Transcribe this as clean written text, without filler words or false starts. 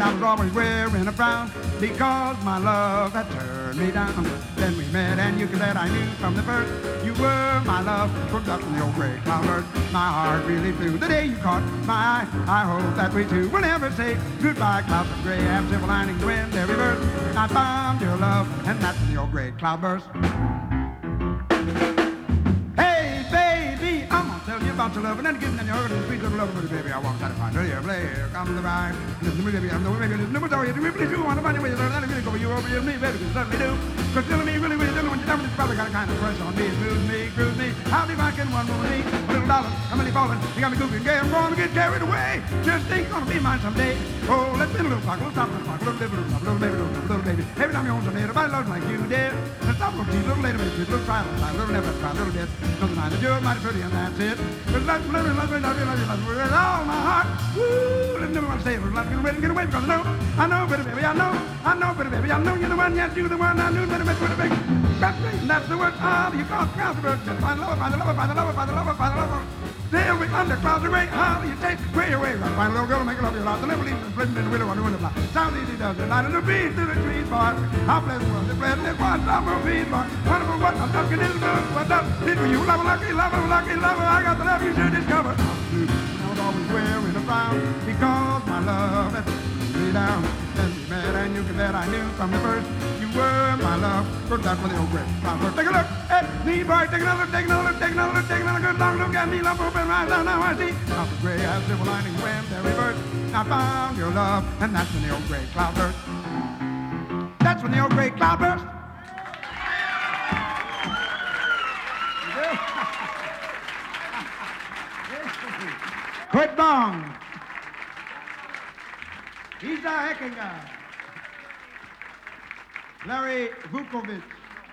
I was always wearing a frown because my love had turned me down. Then we met and you can bet I knew from the first you were my love. Looked up in the old gray cloudbird, my heart really flew. The day you caught my eye, I hope that we two will never say goodbye. Clouds of gray have silver linings when they reverse. I found your love, and that's in the old gray cloudburst. Hey, baby, I'm gonna tell you about your love, and then getting in your earth and sweet little love, baby. I want to satisfy you. Here, play, here comes the ride. Listen to me, baby. I'm the way, baby. Listen to me, sorry. If you really do want to find your way, then I really go you over here, me, baby. Because certainly do. Because telling me, really, really, when you tell me this brother got a kind of crush on me, groove me. How do I get one more me? A little dollar, I'm really falling. You got me goofy and gay. I'm going to get carried away. Just think gonna be mine someday. Oh, let's spin a little clock, a little stop, a little clock, a little baby, little baby. Every time you own something, everybody loves like you did. Let's stop a little tease, a little later, baby, a little try, a little never try, a little bit. Nothing I do, mighty pretty, and that's it. But love you with all my heart. Woo, let's never want to say it. Love you, get away, because I know, pretty baby, I know, pretty baby, I know you're the one, yes, you're the one, I knew, pretty baby. That's the word, you call clouds of birds. Find the lover, find the lover, find the lover, find the lover, find the lover. There we under clouds of gray, how do you take gray away? Find a little girl to make love you lot. The never leaves the flitting in the window on the window block. Sounds easy, does it? Light of the bees through the trees, boy. How pleasant was it? Pleasant it was, summer bees, boy. Wonderful, what I'm talking is good. What's up? Did for you, lover, lucky lover, lucky lover. I got the love you should discover. I was always wearing a frown because my love had me down. Then we met and you can bet I knew from the first you were my love. Good luck with the old gray cloud. Take a look at me, boy. Take another look, take another look, take another look, take another good long look at me. Love open right down now I see. Clouds of gray has silver linings when they reverse. I found your love, and that's when the old gray cloud burst. That's when the old gray cloud burst. Kurt Bong. Isa Heckinger. Larry Vukovic.